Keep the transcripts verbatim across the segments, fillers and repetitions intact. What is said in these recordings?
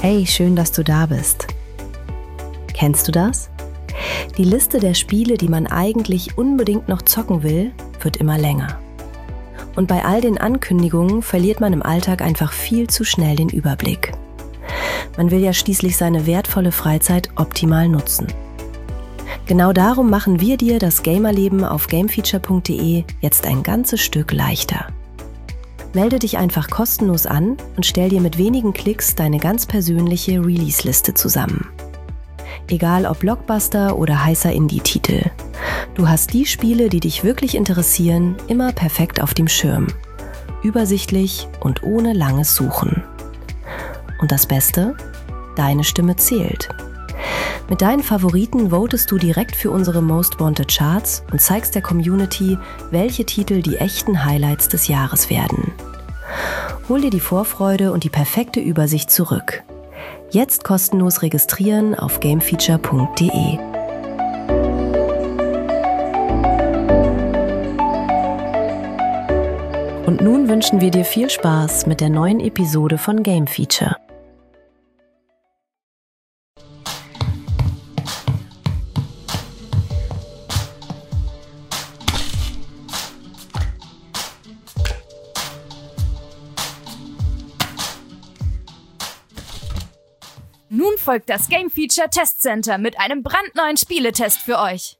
Hey, schön, dass du da bist. Kennst du das? Die Liste der Spiele, die man eigentlich unbedingt noch zocken will, wird immer länger. Und bei all den Ankündigungen verliert man im Alltag einfach viel zu schnell den Überblick. Man will ja schließlich seine wertvolle Freizeit optimal nutzen. Genau darum machen wir dir das Gamerleben auf gamefeature punkt de jetzt ein ganzes Stück leichter. Melde dich einfach kostenlos an und stell dir mit wenigen Klicks deine ganz persönliche Release-Liste zusammen. Egal ob Blockbuster oder heißer Indie-Titel. Du hast die Spiele, die dich wirklich interessieren, immer perfekt auf dem Schirm. Übersichtlich und ohne langes Suchen. Und das Beste? Deine Stimme zählt. Mit deinen Favoriten votest du direkt für unsere Most Wanted Charts und zeigst der Community, welche Titel die echten Highlights des Jahres werden. Hol dir die Vorfreude und die perfekte Übersicht zurück. Jetzt kostenlos registrieren auf gamefeature punkt de. Und nun wünschen wir dir viel Spaß mit der neuen Episode von Game Feature. Nun folgt das Game Feature Test Center mit einem brandneuen Spieletest für euch.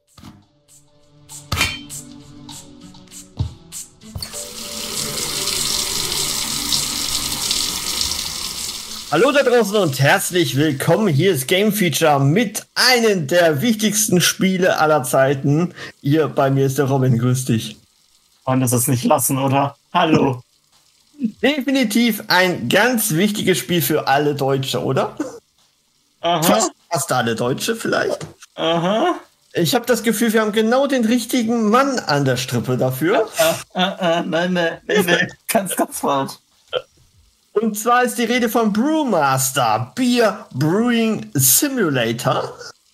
Hallo da draußen und herzlich willkommen. Hier ist Game Feature mit einem der wichtigsten Spiele aller Zeiten. Hier bei mir ist der Robin, grüß dich. Und das ist nicht lassen, oder? Hallo. Definitiv ein ganz wichtiges Spiel für alle Deutsche, oder? Aha. Fast, fast alle Deutsche vielleicht. Aha. Ich habe das Gefühl, wir haben genau den richtigen Mann an der Strippe dafür. Äh, äh, äh, nein, nein, nein, nein, ganz, ganz falsch. Und zwar ist die Rede von Brewmaster, Beer Brewing Simulator.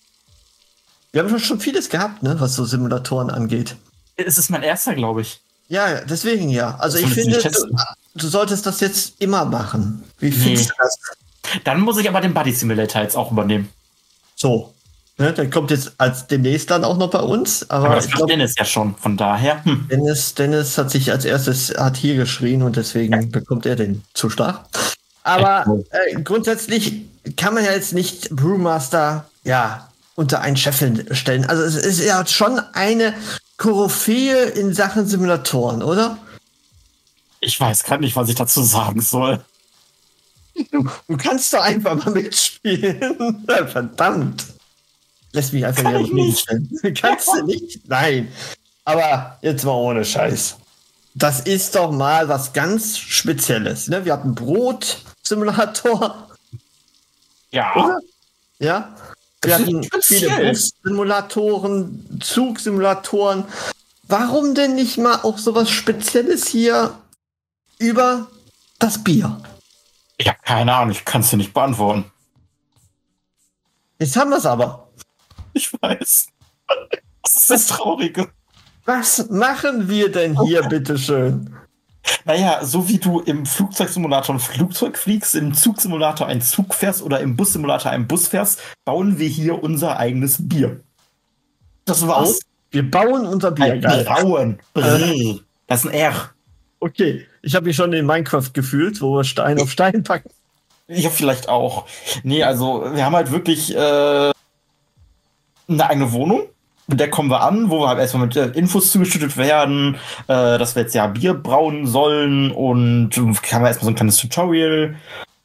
Wir haben schon vieles gehabt, ne, was so Simulatoren angeht. Es ist mein erster, glaube ich. Ja, deswegen ja. Also ich finde, du, du solltest das jetzt immer machen. Wie Nee. findest du das? Dann muss ich aber den Buddy Simulator jetzt auch übernehmen. So. Ne, der kommt jetzt als demnächst dann auch noch bei uns. Aber, Aber das ich macht glaub, Dennis ja schon, von daher. Hm. Dennis, Dennis hat sich als erstes hat hier geschrien und deswegen Ja. bekommt er den Zuschlag. Aber äh, grundsätzlich kann man ja jetzt nicht Brewmaster ja unter einen Scheffel stellen. Also es ist ja schon eine Koryphäe in Sachen Simulatoren, oder? Ich weiß gerade nicht, was ich dazu sagen soll. Du, du kannst doch einfach mal mitspielen. Verdammt. Lässt mich einfach Kann hier ich nicht. stellen. Kannst du nicht? Nein. Aber jetzt mal ohne Scheiß. Das ist doch mal was ganz Spezielles. Ne? Wir hatten Brot-Simulator. Ja. Oder? Ja. Wir hatten viele Speziell. Simulatoren, Zugsimulatoren. Warum denn nicht mal auch sowas Spezielles hier über das Bier? Ich habe keine Ahnung, ich kann es dir nicht beantworten. Jetzt haben wir es aber. Ich weiß. Das ist das Traurige. Was machen wir denn hier, bitteschön? Naja, so wie du im Flugzeugsimulator ein Flugzeug fliegst, im Zugsimulator einen Zug fährst oder im Bussimulator einen Bus fährst, bauen wir hier unser eigenes Bier. Das war's. Wir bauen unser Bier. Ein Geil. Brauen. Äh. Das ist ein R. Okay, ich habe mich schon in Minecraft gefühlt, wo wir Stein auf Stein packen. Ja, vielleicht auch. Nee, also wir haben halt wirklich äh, eine eigene Wohnung. Mit der kommen wir an, wo wir halt erstmal mit äh, Infos zugeschüttet werden, äh, dass wir jetzt ja Bier brauen sollen und haben wir erstmal so ein kleines Tutorial.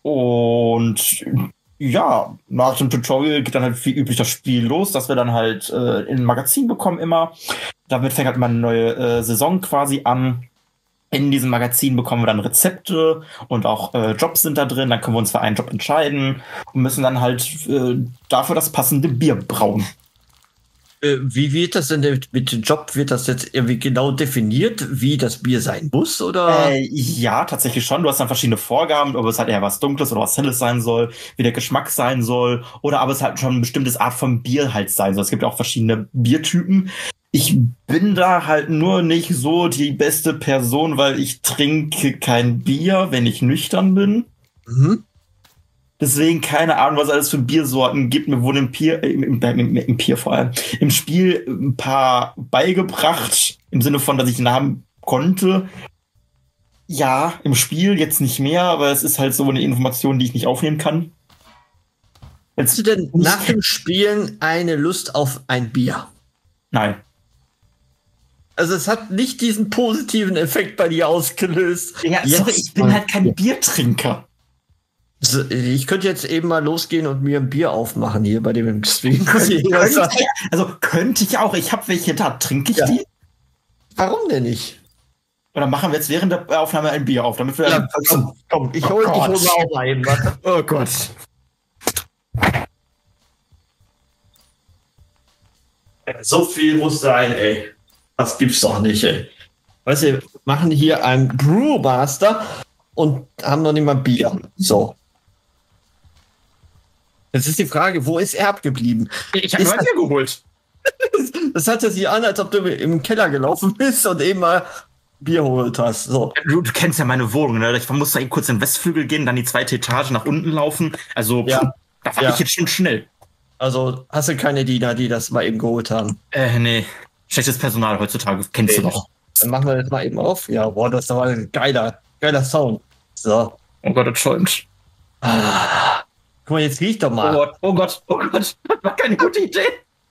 Und ja, nach dem Tutorial geht dann halt wie üblich das Spiel los, dass wir dann halt äh, in ein Magazin bekommen immer. Damit fängt halt immer eine neue äh, Saison quasi an. In diesem Magazin bekommen wir dann Rezepte und auch äh, Jobs sind da drin. Dann können wir uns für einen Job entscheiden und müssen dann halt äh, dafür das passende Bier brauen. Äh, wie wird das denn mit mit dem Job? Wird das jetzt irgendwie genau definiert, wie das Bier sein muss? Oder? Äh, ja, tatsächlich schon. Du hast dann verschiedene Vorgaben, ob es halt eher was Dunkles oder was Helles sein soll, wie der Geschmack sein soll oder aber es halt schon ein bestimmtes Art von Bier halt sein soll. Es gibt ja auch verschiedene Biertypen. Ich bin da halt nur nicht so die beste Person, weil ich trinke kein Bier, wenn ich nüchtern bin. Mhm. Deswegen keine Ahnung, was alles für Biersorten gibt. Mir wurde im Bier, äh, im, im, im Bier vor allem, im Spiel ein paar beigebracht, im Sinne von, dass ich Namen konnte. Ja, im Spiel jetzt nicht mehr, aber es ist halt so eine Information, die ich nicht aufnehmen kann. Hast du denn nach dem Spielen eine Lust auf ein Bier? Nein. Also es hat nicht diesen positiven Effekt bei dir ausgelöst. Ja, sorry, ich bin halt kein Biertrinker. Also ich könnte jetzt eben mal losgehen und mir ein Bier aufmachen hier bei dem Stream. Könnte, also könnte ich auch. Ich habe welche da. Trinke ich ja. die? Warum denn nicht? Oder machen wir jetzt während der Aufnahme ein Bier auf, damit wir. Ja, komm, komm, ich hole oh hol mal auch mal eben was. Oh Gott. So viel muss sein, ey. Das gibt's doch nicht, ey. Weißt du, wir machen hier einen Brewmaster und haben noch nicht mal Bier. So. Jetzt ist die Frage, wo ist er abgeblieben? Ich habe ein Bier geholt. Das hat sich an, als ob du im Keller gelaufen bist und eben mal Bier geholt hast. So. Du, du kennst ja meine Wohnung, ne? Ich muss da eben kurz in den Westflügel gehen, dann die zweite Etage nach unten laufen. Also, ja. pff, da war ja. ich jetzt schon schnell. Also, hast du keine Diener, die das mal eben geholt haben? Äh, nee. Schlechtes Personal heutzutage, kennst okay. du doch. Dann machen wir das mal eben auf. Ja, boah, das ist doch ein geiler, geiler Sound. So. Oh Gott, das schäumt. Ah. Guck mal, jetzt riech doch mal. Oh Gott, oh Gott, oh Gott. Das war keine gute Idee.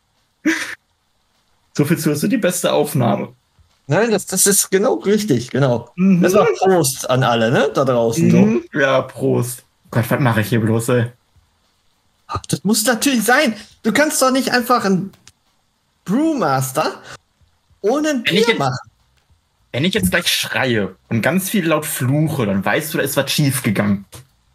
So viel zu, das ist die beste Aufnahme. Nein, das, das ist genau richtig, genau. Mhm. Das war Prost an alle, ne? Da draußen. Mhm. So. Ja, Prost. Gott, was mache ich hier bloß, ey? Ach, das muss natürlich sein. Du kannst doch nicht einfach ein Brewmaster ohne ein Bier jetzt, machen. Wenn ich jetzt gleich schreie und ganz viel laut fluche, dann weißt du, da ist was schief gegangen.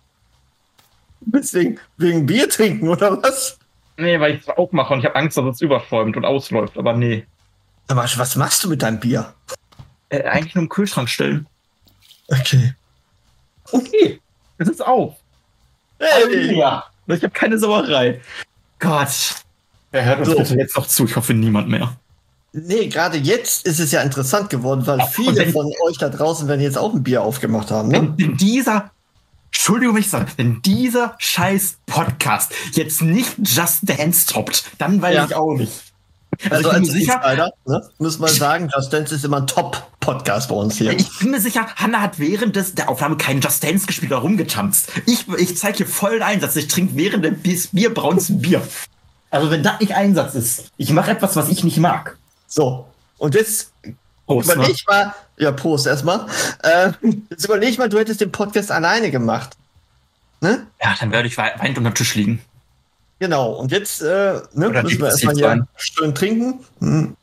Deswegen wegen Bier trinken, oder was? Nee, weil ich es auch mache und ich habe Angst, dass es überschäumt und ausläuft, aber nee. Aber was machst du mit deinem Bier? Äh, eigentlich nur im Kühlschrank stellen. Okay. Okay, das ist auf. Hey. Ja, ich habe keine Sauerei. Gott. Wer hört uns so. Bitte jetzt noch zu? Ich hoffe, niemand mehr. Nee, gerade jetzt ist es ja interessant geworden, weil Ach, viele wenn, von euch da draußen werden jetzt auch ein Bier aufgemacht haben. Ne? Wenn dieser, Entschuldigung, wenn ich sage, wenn dieser scheiß Podcast jetzt nicht Just Dance toppt, dann weiß ja. ich auch nicht. Also, also als sicher, Insider, ne, muss man sagen, Just Dance ist immer ein Top-Podcast bei uns hier. Ich bin mir sicher, Hanna hat während des, der Aufnahme keinen Just Dance gespielt oder rumgetanzt. Ich, ich zeige hier vollen Einsatz. Ich trinke während des Bierbrauns Bier. Also wenn das nicht Einsatz ist, ich mache etwas, was ich nicht mag. So, und jetzt Prost, überleg ne? mal, ja, Prost erstmal. Äh, jetzt überleg mal, du hättest den Podcast alleine gemacht. Ne? Ja, dann werde ich weinend unter dem Tisch liegen. Genau, und jetzt äh, ne, müssen wir erstmal hier rein. Schön trinken. Hm.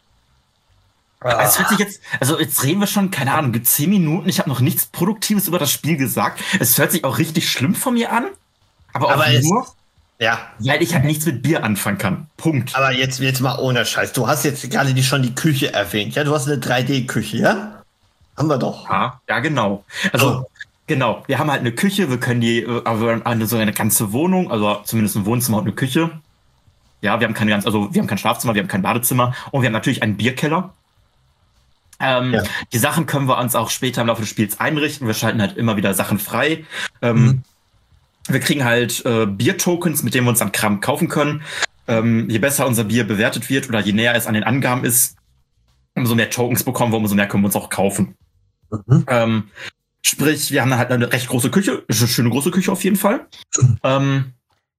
Ah. Es hört sich jetzt, also jetzt reden wir schon, keine Ahnung, zehn Minuten, ich habe noch nichts Produktives über das Spiel gesagt. Es hört sich auch richtig schlimm von mir an, aber auch aber nur, es, ja. weil ich halt nichts mit Bier anfangen kann. Punkt. Aber jetzt, jetzt mal ohne Scheiß, du hast jetzt gerade die, schon die Küche erwähnt, ja? Du hast eine drei D-Küche, ja? Haben wir doch. Ja, ja genau. Also, oh. Genau, wir haben halt eine Küche, wir können die, also eine, so eine ganze Wohnung, also zumindest ein Wohnzimmer und eine Küche. Ja, wir haben keine ganz, also wir haben kein Schlafzimmer, wir haben kein Badezimmer und wir haben natürlich einen Bierkeller. Ähm, ja. Die Sachen können wir uns auch später im Laufe des Spiels einrichten. Wir schalten halt immer wieder Sachen frei. Ähm, mhm. Wir kriegen halt äh, Biertokens, mit denen wir uns dann Kram kaufen können. Ähm, je besser unser Bier bewertet wird oder je näher es an den Angaben ist, umso mehr Tokens bekommen wir, umso mehr können wir uns auch kaufen. Mhm. Ähm, Sprich, wir haben halt eine recht große Küche, eine schöne große Küche auf jeden Fall. ähm,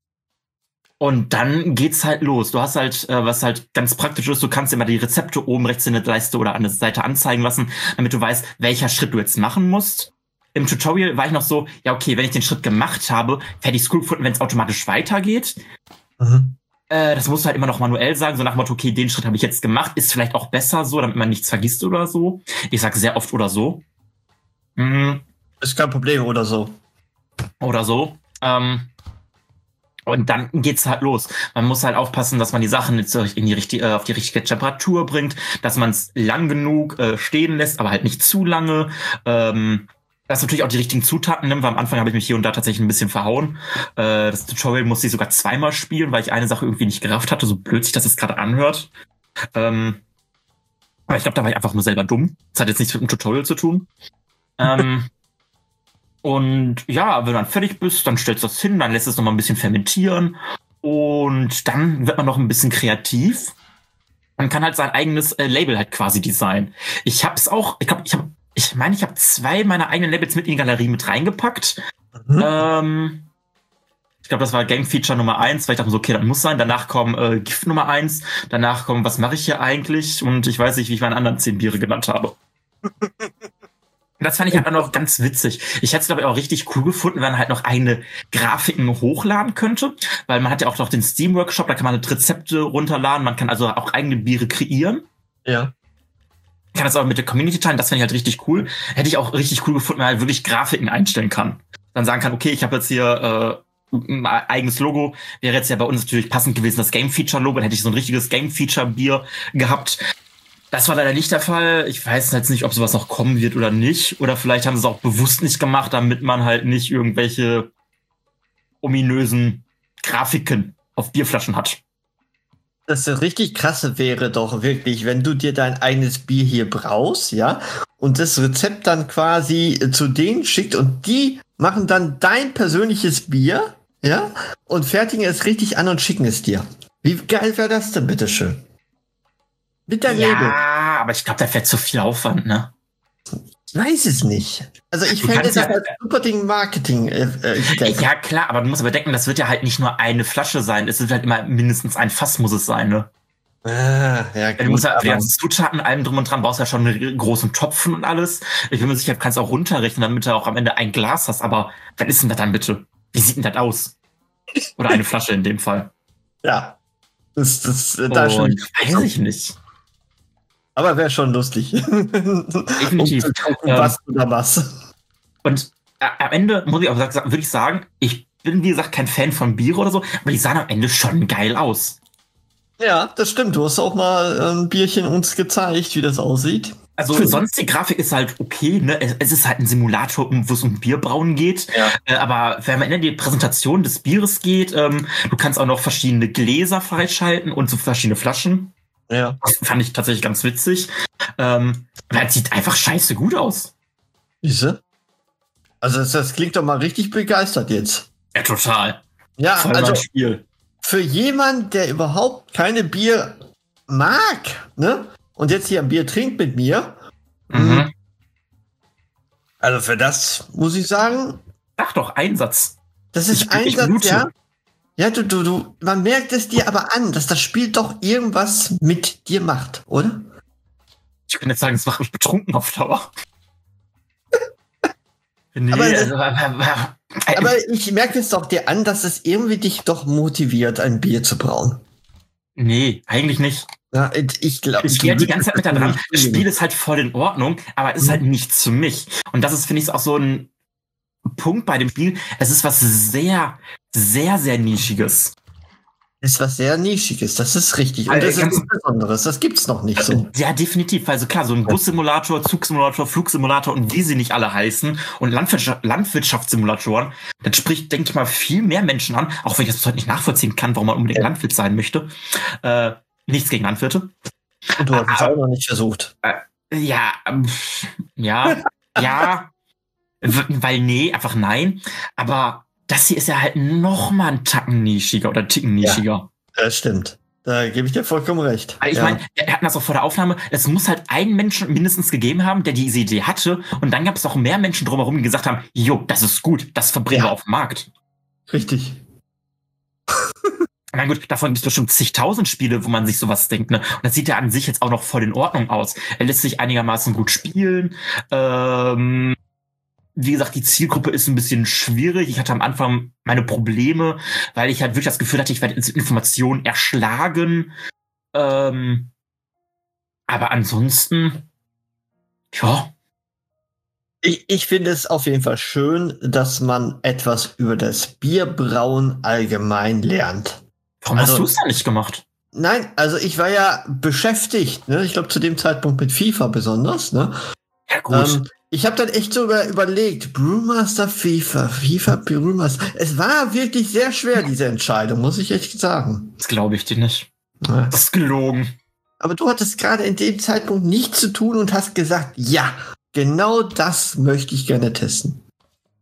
und dann geht's halt los. Du hast halt, äh, was halt ganz praktisch ist, du kannst immer die Rezepte oben rechts in der Leiste oder an der Seite anzeigen lassen, damit du weißt, welcher Schritt du jetzt machen musst. Im Tutorial war ich noch so, ja okay, wenn ich den Schritt gemacht habe, hätte ich es cool gefunden, wenn es automatisch weitergeht. Mhm. Äh, das musst du halt immer noch manuell sagen, so nach dem Motto, okay, den Schritt habe ich jetzt gemacht, ist vielleicht auch besser so, damit man nichts vergisst oder so. Ich sage sehr oft oder so. Mhm. Ist kein Problem oder so. Oder so. Ähm, und dann geht's halt los. Man muss halt aufpassen, dass man die Sachen jetzt in die richtige, äh, auf die richtige Temperatur bringt, dass man es lang genug äh, stehen lässt, aber halt nicht zu lange. Ähm, dass natürlich auch die richtigen Zutaten nimmt, weil am Anfang habe ich mich hier und da tatsächlich ein bisschen verhauen. Äh, das Tutorial musste ich sogar zweimal spielen, weil ich eine Sache irgendwie nicht gerafft hatte, so blöd sich das jetzt gerade anhört. Ähm, aber ich glaube, da war ich einfach nur selber dumm. Das hat jetzt nichts mit dem Tutorial zu tun. ähm, Und ja, wenn du dann fertig bist, dann stellst du das hin, dann lässt es noch mal ein bisschen fermentieren und dann wird man noch ein bisschen kreativ. Man kann halt sein eigenes äh, Label halt quasi designen. Ich hab's auch, ich glaube, ich habe, ich meine, ich habe zwei meiner eigenen Labels mit in die Galerie mit reingepackt. Mhm. Ähm, ich glaube, das war Game Feature Nummer eins, weil ich dachte so, okay, das muss sein. Danach kommen äh, Gift Nummer eins. Danach kommen, was mache ich hier eigentlich? Und ich weiß nicht, wie ich meine anderen zehn Biere genannt habe. Das fand ich halt auch noch ganz witzig. Ich hätte es, glaube ich, auch richtig cool gefunden, wenn man halt noch eine Grafiken hochladen könnte. Weil man hat ja auch noch den Steam-Workshop, da kann man halt Rezepte runterladen. Man kann also auch eigene Biere kreieren. Ja. Kann das auch mit der Community teilen, das fand ich halt richtig cool. Hätte ich auch richtig cool gefunden, wenn man halt wirklich Grafiken einstellen kann. Dann sagen kann, okay, ich habe jetzt hier äh, ein eigenes Logo. Wäre jetzt ja bei uns natürlich passend gewesen, das Game-Feature-Logo. Dann hätte ich so ein richtiges Game-Feature-Bier gehabt. Das war leider nicht der Fall. Ich weiß jetzt nicht, ob sowas noch kommen wird oder nicht. Oder vielleicht haben sie es auch bewusst nicht gemacht, damit man halt nicht irgendwelche ominösen Grafiken auf Bierflaschen hat. Das richtig krasse wäre doch wirklich, wenn du dir dein eigenes Bier hier brauchst, ja, und das Rezept dann quasi zu denen schickt und die machen dann dein persönliches Bier, ja, und fertigen es richtig an und schicken es dir. Wie geil wäre das denn, bitteschön? Mit deinem ja, Label. Ja, aber ich glaube, da wäre zu viel Aufwand, ne? Ich weiß es nicht. Also ich fände das ja als super Ding Marketing. Äh, äh, ja, klar, aber du musst aber denken, das wird ja halt nicht nur eine Flasche sein. Es wird halt immer mindestens ein Fass muss es sein, ne? Ah, ja, gut, du musst ja für die ganzen Zutaten, allem drum und dran, brauchst ja schon einen großen Topfen und alles. Ich bin mir sicher, du kannst auch runterrechnen, damit du auch am Ende ein Glas hast. Aber was ist denn das dann bitte? Wie sieht denn das aus? Oder eine Flasche in dem Fall. Ja. Das, das, da und schon. Weiß ich nicht. Aber wäre schon lustig. Definitiv. Und, und was ähm, oder was. Und äh, am Ende muss ich auch sagen, würde ich sagen, ich bin, wie gesagt, kein Fan von Bier oder so, aber die sahen am Ende schon geil aus. Ja, das stimmt. Du hast auch mal ein Bierchen uns gezeigt, wie das aussieht. Also für sonst die Grafik ist halt okay, ne? Es, es ist halt ein Simulator, wo es um Bierbrauen geht. Ja. Äh, aber wenn man in die Präsentation des Bieres geht, ähm, du kannst auch noch verschiedene Gläser freischalten und so verschiedene Flaschen. Ja. Das fand ich tatsächlich ganz witzig. Ähm, aber es sieht einfach scheiße gut aus. Diese? Also das, das klingt doch mal richtig begeistert jetzt. Ja, total. Ja, voll also Spiel. Für jemand, der überhaupt keine Bier mag, ne? Und jetzt hier ein Bier trinkt mit mir. Mhm. Also für das muss ich sagen. Ach doch, Einsatz. Das ist ich, Einsatz, ich ja. Ja, du, du, du, man merkt es dir aber an, dass das Spiel doch irgendwas mit dir macht, oder? Ich kann jetzt sagen, es macht mich betrunken auf Dauer. nee, aber, also, äh, aber ich merke es doch dir an, dass es irgendwie dich doch motiviert, ein Bier zu brauen. Nee, eigentlich nicht. Ja, ich glaube, ich gehe die ganze Zeit mit da dran. Das Spiel ist halt voll in Ordnung, aber es ist halt nichts für mich. Und das ist, finde ich, auch so ein Punkt bei dem Spiel. Es ist was sehr, sehr, sehr Nischiges. Ist was sehr Nischiges, das ist richtig. Und das ist was Besonderes, das gibt's noch nicht so. Ja, definitiv. Also klar, so ein Bussimulator, Zugsimulator, Flugsimulator und wie sie nicht alle heißen und Landwirtschaft, Landwirtschaftssimulatoren, das spricht, denke ich mal, viel mehr Menschen an, auch wenn ich das bis heute nicht nachvollziehen kann, warum man unbedingt ja. Landwirt sein möchte. Äh, nichts gegen Landwirte. Und du hast es auch noch nicht versucht. Äh, ja, ähm, ja, ja, weil nee, einfach nein. Aber das hier ist ja halt noch mal ein Tacken nischiger oder ein Ticken nischiger. Ja, das stimmt. Da gebe ich dir vollkommen recht. Ich ja. meine, wir hatten das auch vor der Aufnahme, es muss halt einen Menschen mindestens gegeben haben, der diese Idee hatte. Und dann gab es auch mehr Menschen drumherum, die gesagt haben, jo, das ist gut, das verbringen ja. wir auf den Markt. Richtig. Na gut, davon gibt es bestimmt zigtausend Spiele, wo man sich sowas denkt, ne? Und das sieht ja an sich jetzt auch noch voll in Ordnung aus. Er lässt sich einigermaßen gut spielen. Ähm, wie gesagt, die Zielgruppe ist ein bisschen schwierig. Ich hatte am Anfang meine Probleme, weil ich halt wirklich das Gefühl hatte, ich werde Informationen erschlagen. Ähm, aber ansonsten, ja. Ich, ich finde es auf jeden Fall schön, dass man etwas über das Bierbrauen allgemein lernt. Warum also, hast du es da nicht gemacht? Nein, also ich war ja beschäftigt, ne? Ich glaube zu dem Zeitpunkt mit FIFA besonders, ne? Ja gut. Ähm, ich habe dann echt sogar überlegt, Brewmaster FIFA, FIFA Brewmaster. Es war wirklich sehr schwer, diese Entscheidung, muss ich echt sagen. Das glaube ich dir nicht. Ja. Das ist gelogen. Aber du hattest gerade in dem Zeitpunkt nichts zu tun und hast gesagt, ja, genau das möchte ich gerne testen.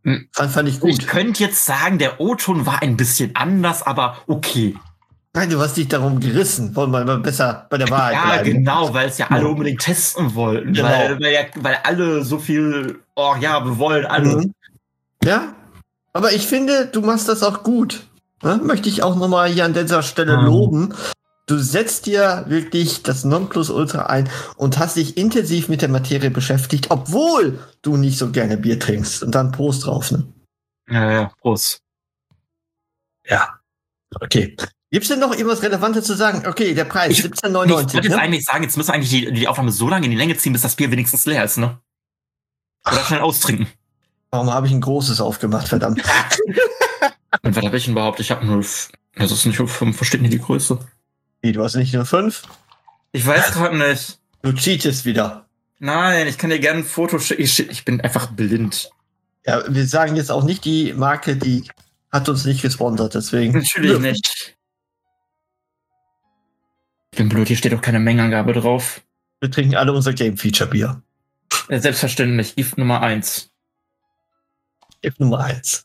Fand, fand ich gut. Ich könnte jetzt sagen, der O-Ton war ein bisschen anders, aber okay. Nein, du hast dich darum gerissen. Wollen wir mal besser bei der Wahrheit ja, bleiben. genau, weil es ja alle unbedingt testen wollten. Genau. Weil, weil, ja, weil alle so viel, oh ja, wir wollen alle. Mhm. Ja, aber ich finde, du machst das auch gut. Ne? Möchte ich auch nochmal hier an dieser Stelle Mhm. loben. Du setzt dir wirklich das Nonplusultra ein und hast dich intensiv mit der Materie beschäftigt, obwohl du nicht so gerne Bier trinkst. Und dann Prost drauf, ne? Ja, ja, Prost. Ja. Okay. Gibt's denn noch irgendwas Relevantes zu sagen? Okay, der Preis, Ich- siebzehn Ich neunundneunzig. wollte jetzt Ne? eigentlich sagen, jetzt müssen wir eigentlich die, die Aufnahme so lange in die Länge ziehen, bis das Bier wenigstens leer ist, ne? Oder schnell austrinken. Warum habe ich ein großes aufgemacht, verdammt? Und was habe ich denn überhaupt? Ich habe nur, f- das ist nicht nur fünf, wo steht denn die Größe? Wie, du hast nicht nur fünf? Ich weiß gerade nicht. Du cheatest wieder. Nein, ich kann dir gerne ein Foto schicken. Ich, ich bin einfach blind. Ja, wir sagen jetzt auch nicht die Marke, die hat uns nicht gesponsert, deswegen. Natürlich nicht. Ich bin blöd, hier steht auch keine Mengenangabe drauf. Wir trinken alle unser Game Feature Bier. Äh, Selbstverständlich, I F Nummer eins. F Nummer eins.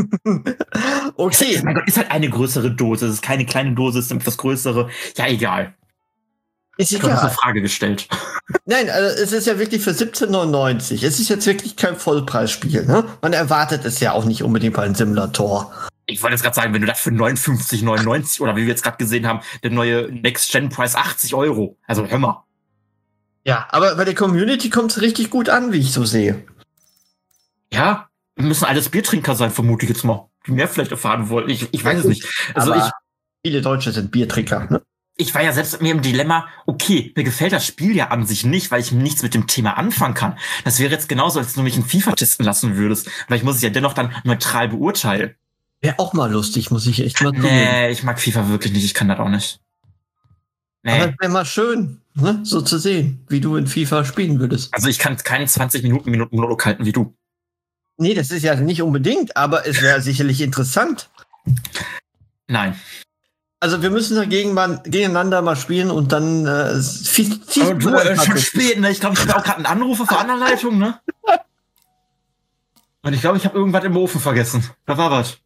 Okay. Mein Gott, ist halt eine größere Dose. Es ist keine kleine Dose, es ist etwas größere. Ja, egal. Ist Ich habe eine egal. Frage gestellt. Nein, also es ist ja wirklich für siebzehn neunundneunzig. Es ist jetzt wirklich kein Vollpreisspiel, ne? Man erwartet es ja auch nicht unbedingt bei einem Simulator. Ich wollte jetzt gerade sagen, wenn du das für neunundfünfzig neunundneunzig oder wie wir jetzt gerade gesehen haben, der neue Next-Gen-Preis achtzig Euro. Also hör mal. Ja, aber bei der Community kommt es richtig gut an, wie ich so sehe. Ja, wir müssen alles Biertrinker sein, vermute ich jetzt mal. Die mehr vielleicht erfahren wollen. Ich, ich weiß es nicht. Also aber ich, viele Deutsche sind Biertrinker, ne? ich war ja selbst mit mir im Dilemma, okay, mir gefällt das Spiel ja an sich nicht, weil ich nichts mit dem Thema anfangen kann. Das wäre jetzt genauso, als du mich in FIFA testen lassen würdest. Weil ich muss es ja dennoch dann neutral beurteilen. Wäre auch mal lustig, muss ich echt mal zugeben. Nee, ich mag FIFA wirklich nicht, ich kann das auch nicht. Nee. Aber es wäre mal schön, ne? So zu sehen, wie du in FIFA spielen würdest. Also ich kann keine zwanzig Minuten Minuten Monolog halten wie du. Nee, das ist ja nicht unbedingt, aber es wäre sicherlich interessant. Nein. Also wir müssen dagegen mal, gegeneinander mal spielen und dann äh, viel, viel Aber du, äh, schon spät, ne? Ich glaube, ich habe auch gerade einen Anruf auf der anderen Leitung, ne? Und ich glaube, ich habe irgendwas im Ofen vergessen. Da war was.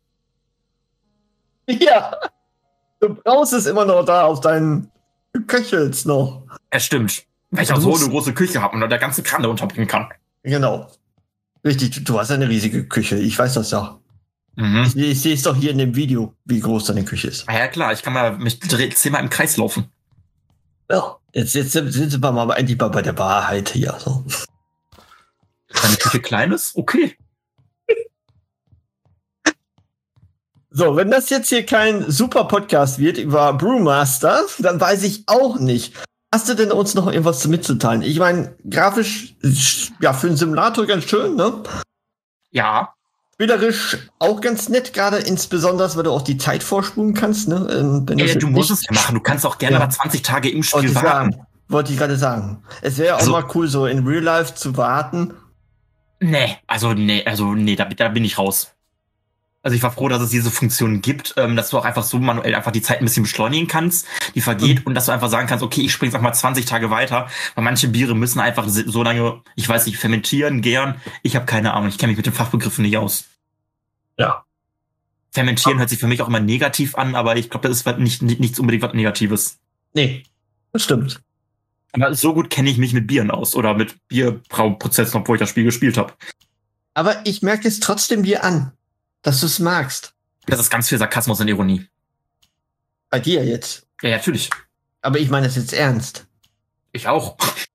Ja, du brauchst es immer noch da auf deinen du köchelst noch. Ja, stimmt. Weil ich auch so eine große Küche habe und der ganze Kram da unterbringen kann. Genau. Richtig, du, du hast eine riesige Küche, ich weiß das ja. Mhm. Ich, ich sehe es doch hier in dem Video, wie groß deine Küche ist. Ah, ja, klar, ich kann mal mich dreh- zehnmal im Kreis laufen. Ja, jetzt, jetzt sind sind wir mal endlich mal bei der Wahrheit hier. So. Deine Küche klein ist? Okay. So, wenn das jetzt hier kein super Podcast wird über Brewmaster, dann weiß ich auch nicht. Hast du denn uns noch irgendwas mitzuteilen? Ich meine, grafisch, ja, für einen Simulator ganz schön, ne? Ja. Spielerisch auch ganz nett, gerade insbesondere, weil du auch die Zeit vorspulen kannst, ne? Ähm, Wenn Äh, das du nicht- musst es ja machen. Du kannst auch gerne Ja. mal zwanzig Tage im Wollte Spiel ich warten. sagen. Wollte ich gerade sagen. Es wäre auch Also- mal cool, so in Real Life zu warten. Nee, also nee, also nee, da, da bin ich raus. Also ich war froh, dass es diese Funktion gibt, ähm, dass du auch einfach so manuell einfach die Zeit ein bisschen beschleunigen kannst, die vergeht, Mhm. und dass du einfach sagen kannst, okay, ich springe einfach mal zwanzig Tage weiter, weil manche Biere müssen einfach so lange, ich weiß nicht, fermentieren, gären. Ich habe keine Ahnung, ich kenne mich mit den Fachbegriffen nicht aus. Ja. Fermentieren hört sich für mich auch immer negativ an, aber ich glaube, das ist nicht, nicht nichts unbedingt was Negatives. Nee, das stimmt. Aber so gut kenne ich mich mit Bieren aus oder mit Bierbrauprozessen, obwohl ich das Spiel gespielt habe. Aber ich merke es trotzdem dir an, dass du es magst. Das ist ganz viel Sarkasmus und Ironie. Bei dir jetzt. Ja, ja, natürlich. Aber ich meine es jetzt ernst. Ich auch.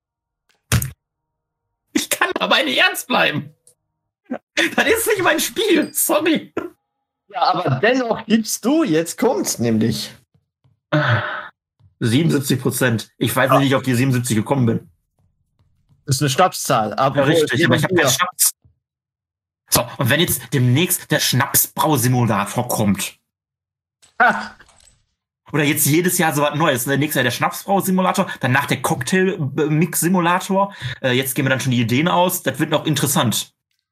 Ich kann aber nicht ernst bleiben. Das ist nicht mein Spiel. Sorry. Ja, aber dennoch gibst du, jetzt kommt's nämlich. siebenundsiebzig Prozent. Ich weiß nicht, wie ich auf die siebenundsiebzig gekommen bin. Das ist eine Schnapszahl. Aber Ja, richtig, aber ich habe keinen ja. Schnaps. So, und wenn jetzt demnächst der Schnapsbrausimulator kommt, Ah, oder jetzt jedes Jahr so was Neues, ne? Nächstes Jahr der Schnapsbrausimulator, danach der Cocktail-Mix-Simulator, äh, jetzt gehen wir dann schon die Ideen aus, das wird noch interessant.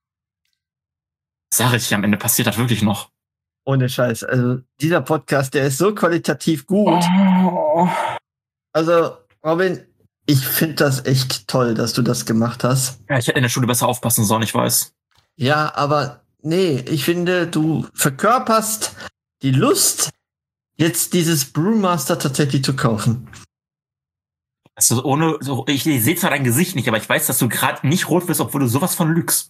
Sag ich, am Ende passiert das wirklich noch. ohne Scheiß. Also dieser Podcast, der ist so qualitativ gut. Oh. Also, Robin, ich finde das echt toll, dass du das gemacht hast. Ja, ich hätte in der Schule besser aufpassen sollen, ich weiß. Ja, aber Nee, ich finde, du verkörperst die Lust, jetzt dieses Brewmaster tatsächlich zu kaufen. Also ohne, so, ich, ich sehe zwar dein Gesicht nicht, aber ich weiß, dass du gerade nicht rot wirst, obwohl du sowas von lügst.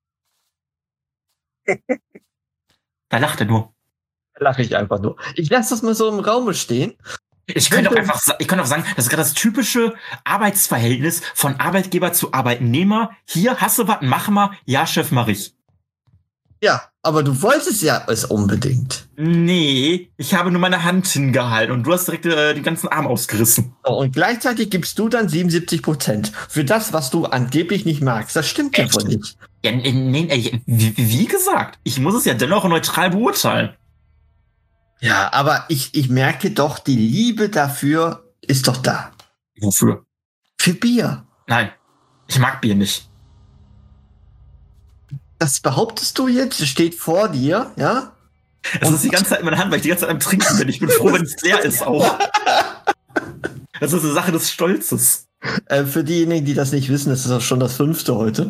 Da lacht er nur. Da lache ich einfach nur. Ich lasse das mal so im Raume stehen. Ich könnte auch einfach, ich könnte auch sagen, das ist gerade das typische Arbeitsverhältnis von Arbeitgeber zu Arbeitnehmer. Hier, hast du was, mach mal. Ja, Chef, mach ich. Ja, aber du wolltest ja es unbedingt. Nee, ich habe nur meine Hand hingehalten und du hast direkt äh, den ganzen Arm ausgerissen. Oh, und gleichzeitig gibst du dann siebenundsiebzig Prozent für das, was du angeblich nicht magst. Das stimmt ja wohl nicht. Ja, nee, nee, wie, wie gesagt, ich muss es ja dennoch neutral beurteilen. Ja, aber ich, ich merke doch, die Liebe dafür ist doch da. Wofür? Für Bier. Nein, ich mag Bier nicht. Das behauptest du jetzt, es steht vor dir, ja? Das ist die ganze Zeit in meiner Hand, weil ich die ganze Zeit am Trinken bin. Ich bin froh, wenn es leer ist auch. Das ist eine Sache des Stolzes. Äh, für diejenigen, die das nicht wissen, das ist auch schon das fünfte heute.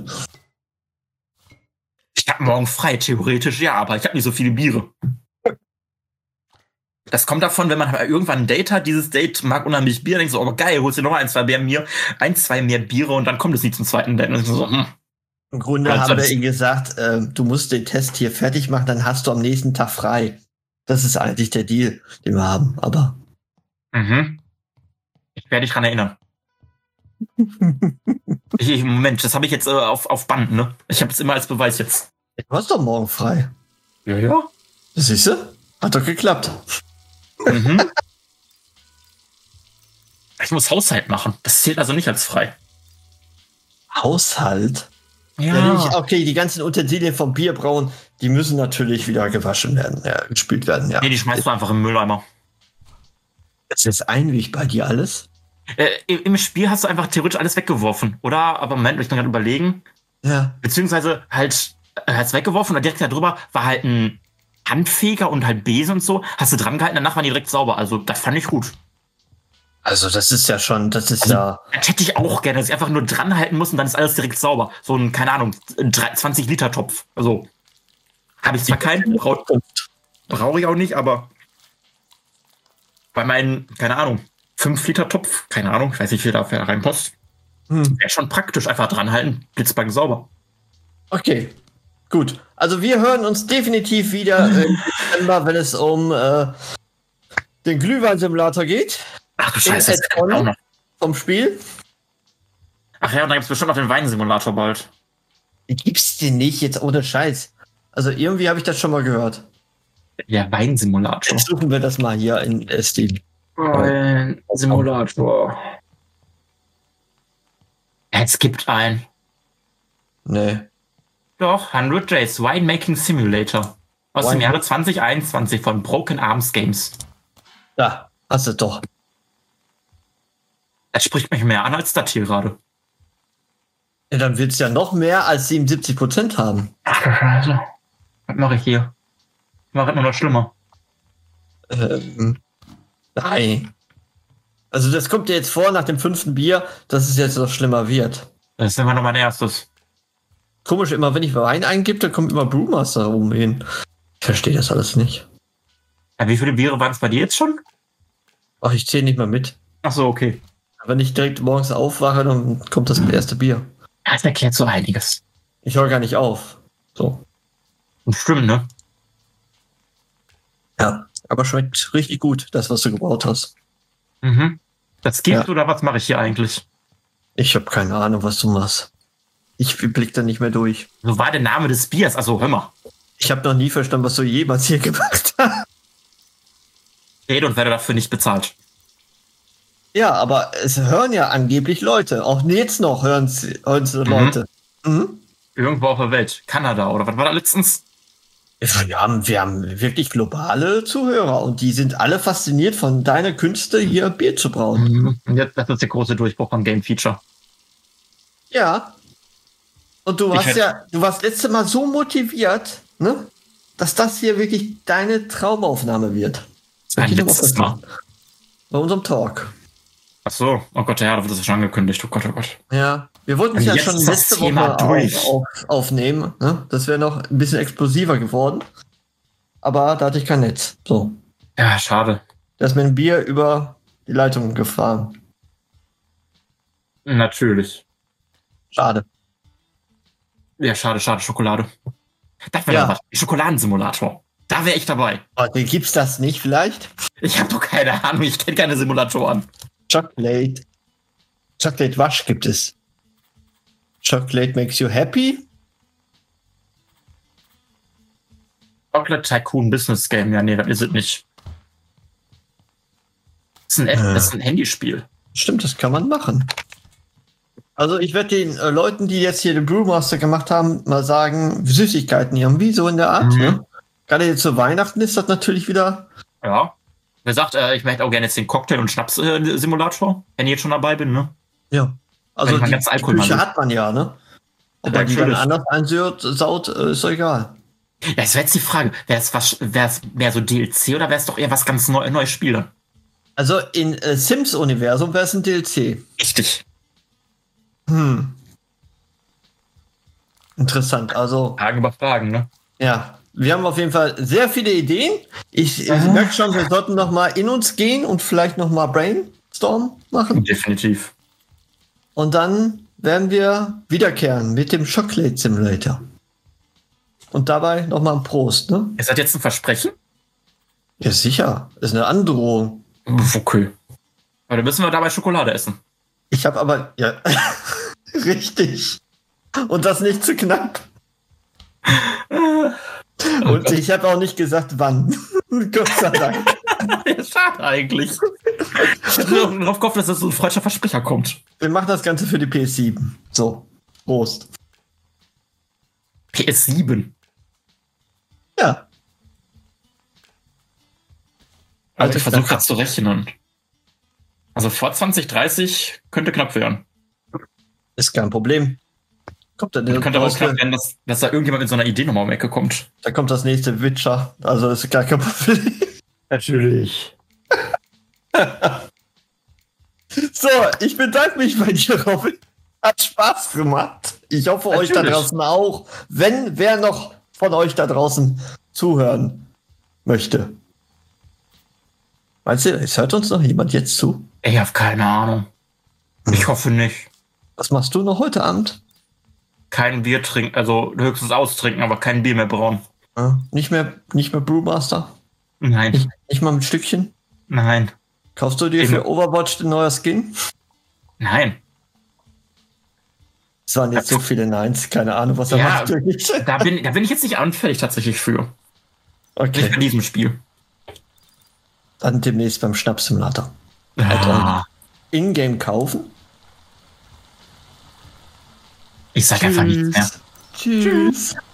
Ich hab morgen frei, theoretisch ja, aber ich habe nicht so viele Biere. Das kommt davon, wenn man irgendwann ein Date hat, dieses Date mag unheimlich Bier, denkt so, oh geil, holst du noch ein, zwei mehr Bier, ein, zwei mehr Biere und dann kommt es nicht zum zweiten Date. Und ich so, hm. Im Grunde also haben wir ihnen gesagt, äh, du musst den Test hier fertig machen, dann hast du am nächsten Tag frei. Das ist eigentlich der Deal, den wir haben, aber. Mhm. Ich werde dich dran erinnern. ich, Moment, das habe ich jetzt äh, auf, auf Band, ne? Ich habe es immer als Beweis jetzt. Du hast doch morgen frei. Ja, ja. Das siehst du? Hat doch geklappt. Mhm. Ich muss Haushalt machen. Das zählt also nicht als frei. Haushalt? Ja. Ja, nicht, okay, die ganzen Utensilien vom Bierbrauen, die müssen natürlich wieder gewaschen werden, ja, gespült werden, ja. Nee, die schmeißt du einfach im Mülleimer. Ist das einweg bei dir alles? Äh, im Spiel hast du einfach theoretisch alles weggeworfen, oder? Aber Moment, ich kann gerade überlegen. Ja. Beziehungsweise halt, äh, hat's weggeworfen und direkt darüber war halt ein Handfeger und halt Besen und so. Hast du dran gehalten, danach waren die direkt sauber. Also, das fand ich gut. Also, das ist ja schon, das ist also, ja. Das hätte ich auch gerne, dass ich einfach nur dran halten muss und dann ist alles direkt sauber. So ein, keine Ahnung, zwanzig Liter Topf. Also, habe ich zwar keinen, brauche brauch ich auch nicht, aber bei meinen, keine Ahnung, fünf Liter Topf, keine Ahnung, ich weiß nicht, wie viel da reinpasst. Hm. Wäre schon praktisch, einfach dran halten, blitzbang sauber. Okay, gut. Also, wir hören uns definitiv wieder im Dezember, wenn es um äh, den Glühwein-Simulator geht. Ach du Scheiße, das kann auch noch. Vom Spiel. Ach ja, und da gibt es bestimmt noch den Weinsimulator bald. Gibt's den nicht, jetzt ohne Scheiß. Also irgendwie habe ich das schon mal gehört. Ja, Weinsimulator. Jetzt suchen wir das mal hier in äh, Steam. Weinsimulator. Es gibt einen. Nee. Doch, hundert Days Winemaking Simulator. Aus Wine dem Jahre zwanzig einundzwanzig von Broken Arms Games. Ja, hast du doch. Das spricht mich mehr an als das hier gerade. Ja, dann wird es ja noch mehr als siebenundsiebzig Prozent haben. Ach du Scheiße. Was mache ich hier? Ich mache es nur noch schlimmer. Ähm, nein. Also das kommt dir jetzt vor nach dem fünften Bier, dass es jetzt noch schlimmer wird. Das ist immer noch mein erstes. Komisch, immer wenn ich Wein eingebe, dann kommt immer Brewmaster oben hin. Ich verstehe das alles nicht. Ja, wie viele Biere waren es bei dir jetzt schon? Ach, ich zähle nicht mal mit. Ach so, okay. Wenn ich direkt morgens aufwache, dann kommt das erste Bier. Ja, das erklärt so einiges. Ich höre gar nicht auf. So. Stimmt, ne? Ja, aber schmeckt richtig gut, das, was du gebraut hast. Mhm. Das geht Ja. oder was mache ich hier eigentlich? Ich habe keine Ahnung, was du machst. Ich blick da nicht mehr durch. So war der Name des Biers, also hör mal. Ich habe noch nie verstanden, was du jemals hier gemacht hast. Ich rede und werde dafür nicht bezahlt. Ja, aber es hören ja angeblich Leute. Auch jetzt noch hören es Leute. Mhm. Irgendwo auf der Welt. Kanada oder was war da letztens? Wir haben, wir haben wirklich globale Zuhörer und die sind alle fasziniert von deiner Künste, hier Bier zu brauen. Mhm. Jetzt, das ist der große Durchbruch von Game Feature. Ja. Und du Ich warst hätte- ja, du warst letztes Mal so motiviert, ne, dass das hier wirklich deine Traumaufnahme wird. Ein Jede letztes Woche. Mal. Bei unserem Talk. Ach so, oh Gott, ja, da wird das schon angekündigt. Oh Gott, oh Gott. Ja, wir wollten es ja schon letzte Woche auf, auf, aufnehmen. Ne? Das wäre noch ein bisschen explosiver geworden. Aber da hatte ich kein Netz. So. Ja, schade. Da ist mir ein Bier über die Leitung gefahren. Natürlich. Schade. Ja, schade, schade, Schokolade. Das wäre Ja. was. Schokoladensimulator. Da wäre ich dabei. Oh, gibt's das nicht vielleicht? Ich habe doch keine Ahnung, ich kenne keine Simulatoren. Chocolate. Chocolate Wasch gibt es. Chocolate makes you happy? Chocolate Tycoon Business Game. Ja, nee, das ist es nicht. Das ist ein, App, Ja. das ist ein Handyspiel. Stimmt, das kann man machen. Also ich werde den äh, Leuten, die jetzt hier den Brewmaster gemacht haben, mal sagen, Süßigkeiten irgendwie so in der Art. Mhm. Ne? Gerade jetzt zu Weihnachten ist das natürlich wieder... Ja. Wer sagt, äh, ich möchte auch gerne jetzt den Cocktail- und Schnaps-Simulator, wenn ich jetzt schon dabei bin, ne? Ja. Also Wenn man die, ganz die Alkohol Küche mal- hat man ja, ne? Ob Ja, man die dann natürlich. anders einsaut, saut, äh, ist doch egal. Ja, jetzt wäre jetzt die Frage, wäre es was, wäre es mehr so D L C oder wäre es doch eher was ganz neu, neues Spiel dann? Also in äh, Sims-Universum wäre es ein D L C. Richtig. Hm. Interessant. Also, Fragen über Fragen, ne? ja. Wir haben auf jeden Fall sehr viele Ideen. Ich, ich Mhm. merke schon, wir sollten noch mal in uns gehen und vielleicht noch mal Brainstorm machen. Definitiv. Und dann werden wir wiederkehren mit dem Chocolate Simulator. Und dabei noch mal ein Prost, ne? Ist das jetzt ein Versprechen? Ja, sicher. Ist eine Androhung. Okay. Aber dann müssen wir dabei Schokolade essen. Ich habe aber, ja, richtig. Und das nicht zu knapp. Und ich habe auch nicht gesagt, wann. Gott sei Dank. Ja, schade eigentlich. Ich hätte nur darauf gehofft, dass das so ein freudscher Versprecher kommt. Wir machen das Ganze für die P S sieben. So, Prost. P S sieben. Ja. Also Alte ich versuche Knacker. gerade zu rechnen. Also vor zwanzig dreißig könnte knapp werden. Ist kein Problem. Kommt dann Könnte aber auch nächste, knapp werden, dass, dass da irgendjemand mit so einer Idee nochmal um die Ecke kommt. da kommt das nächste Witcher. Also ist gar kein Problem. Natürlich. So, ich bedanke mich bei dir, Robin. Hat Spaß gemacht. Ich hoffe, euch da Natürlich. draußen auch. Wenn wer noch von euch da draußen zuhören möchte. Meinst du, es hört uns noch jemand jetzt zu? Ich habe keine Ahnung. Ich hoffe nicht. Was machst du noch heute Abend? Kein Bier trinken, also höchstens austrinken, aber kein Bier mehr brauen. Ja, nicht mehr, nicht mehr Brewmaster? Nein, Nicht, nicht mal mit Stückchen? nein, Kaufst du dir Ich- für Overwatch den neuer Skin? nein. Es waren jetzt so viele Neins, keine Ahnung, was er Ja. macht. Wirklich. Da bin, da bin ich jetzt nicht anfällig tatsächlich für. Nicht Okay, in diesem Spiel. dann demnächst beim Schnaps-Simulator. Ah, In-Game kaufen? ich sag einfach nichts mehr. Tschüss.